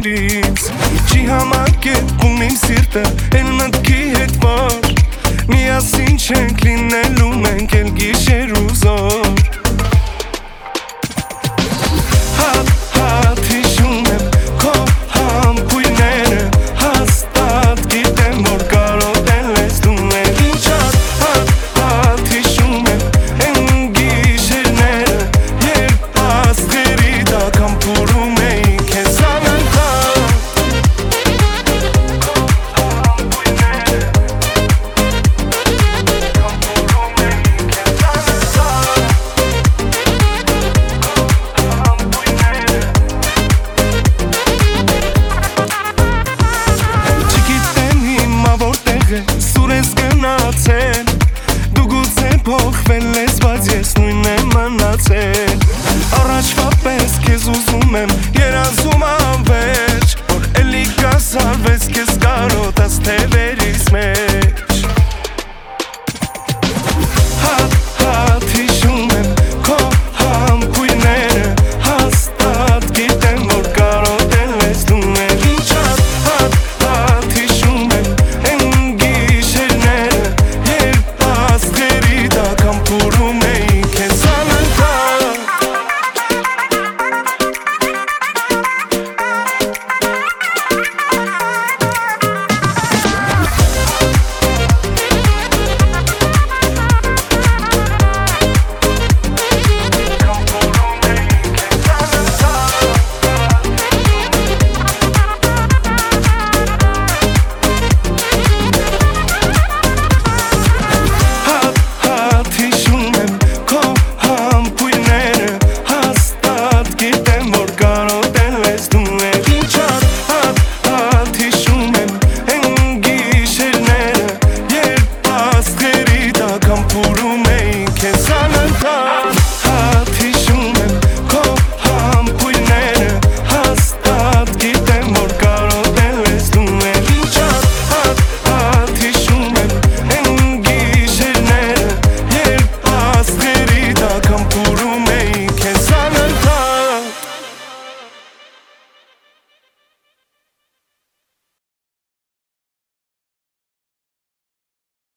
քեզներից Չի համակետվում իմ սիրտը էլ մտքի հետ որ Միասին չենք լինելու մենք էլ գիշեր ու զոր Հատ հիշում եմ քո համբույրները Հաստատ գիտեմ որ կարոտել ես դու մեր Ու հատ հիշում եմ են գիշերները Երբ աստղերի տակ համբուրում էի քեզ անընդհատ Սուր ես գնացել Դու գուցե փոխվել ես, բայց ես նույնն եմ մնացել Առաջվա պես քեզ ուզում եմ, երազում անվերջ Որ էլի կասարվես քեզ կարոտած թևերից մեջ